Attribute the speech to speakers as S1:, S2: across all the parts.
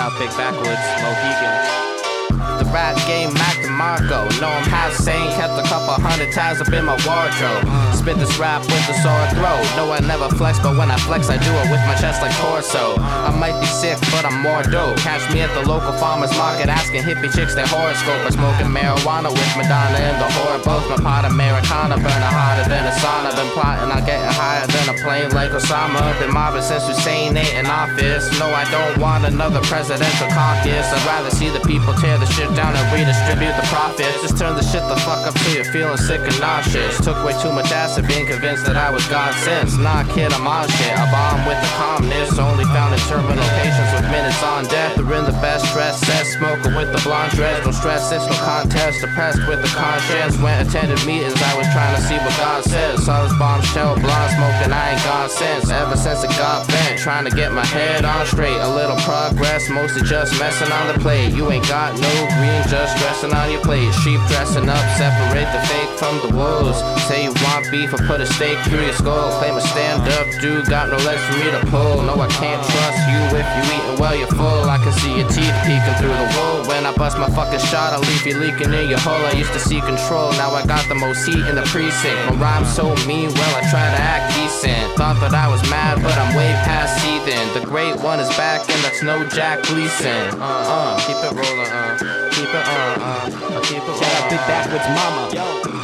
S1: out Big Backwoods, Mohegan.
S2: The rap game, Mac DeMarco. Know I'm half sane, kept a couple hundred tabs up in my wardrobe. Spit this rap with a sore throat. No, I never flex, but when I flex, I do it with my chest like torso. I might be sick, but I'm more dope. Catch me at the local farmer's market, asking hippie chicks their horoscope. Or smoking marijuana with Madonna and the whore both. My pot Americana burning harder than a sauna. Been plotting on getting higher than a plane like Osama. Been mobbing since Hussein ain't in office. No, I don't want another presidential caucus. I'd rather see the people tear the shit down and redistribute the profits. Just turn the shit the fuck up till you're feeling sick and nauseous. Took way too much acid being convinced that I was God since. Nah, kid, I'm on shit. I bomb with the calmness. Only found in terminal patients with minutes on death. They're in the best stress set. Smoking with the blonde dreads. Don't stress, it's no contest. Depressed with the conscience. Went attended meetings. I was trying to see what God says. Saw this bombshell blonde smoking. I ain't gone since. Ever since it got bent. Trying to get my head on straight. A little progress. Mostly just messing on the plate. You ain't got no green, just dressing on your plate. Sheep dressing up, separate the fake from the wolves. Say you want beef, or put a stake through your skull. Claim a stand-up dude, got no legs for me to pull. No, I can't trust you if you eating well, you're full. I can see your teeth peeking through the wool. When I bust my fucking shot, I'll leave you leaking in your hull. I used to see control, now I got the most heat in the precinct. My rhyme's so mean, well, I try to act decent. Thought that I was mad, but I'm way past seething. The great one is back, and that's no Jack Gleason. Keep it rolling, keep it keep it rolling.
S3: Shout out Big Backwoods mama. Yo,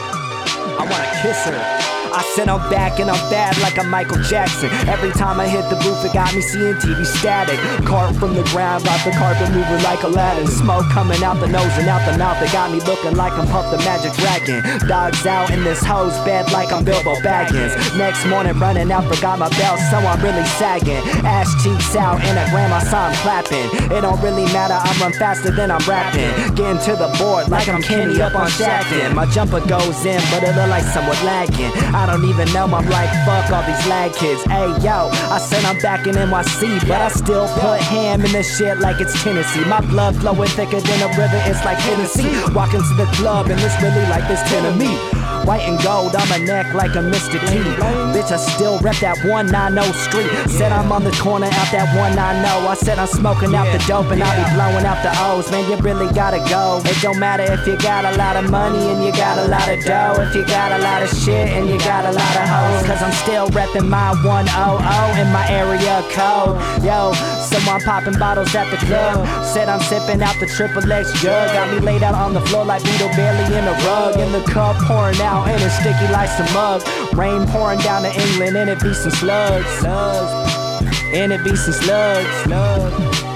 S3: I wanna kiss her. I said I'm back and I'm bad like I'm Michael Jackson. Every time I hit the booth, it got me seeing TV static. Carved from the ground, got the carpet moving like Aladdin. Smoke coming out the nose and out the mouth, it got me looking like I'm Puff the Magic Dragon. Dogs out in this hoe's bed like I'm Bilbo Baggins. Next morning running out, forgot my belt, so I'm really sagging. Ass cheeks out and a grandma saw I'm clapping. It don't really matter, I run faster than I'm rapping. Getting to the board like I'm Kenny up on Shaqtin'. My jumper goes in, but it look like somewhat lagging. I don't even know, I'm like, fuck all these lag kids. Hey yo, I said I'm back in NYC, but I still put ham in this shit like it's Tennessee. My blood flowing thicker than a river, it's like Hennessy. Walking to the club and it's really like this 10 of me. White and gold on my neck like a Mr. T. Bitch, I still rep that 190 street. Said I'm on the corner out that 190. I said I'm smoking out the dope and I be blowing out the O's. Man, you really gotta go. It don't matter if you got a lot of money and you got a lot of dough. If you got a lot of shit and you got a lot of hoes. Cause I'm still repping my 100 in my area code. Yo, so I'm popping bottles at the club. Said I'm sipping out the Triple X jug. Got me laid out on the floor like Beetle Bailey in a rug. And the cup pouring out and it's sticky like some mug. Rain pouring down to England and it be some slugs. And it be some slugs.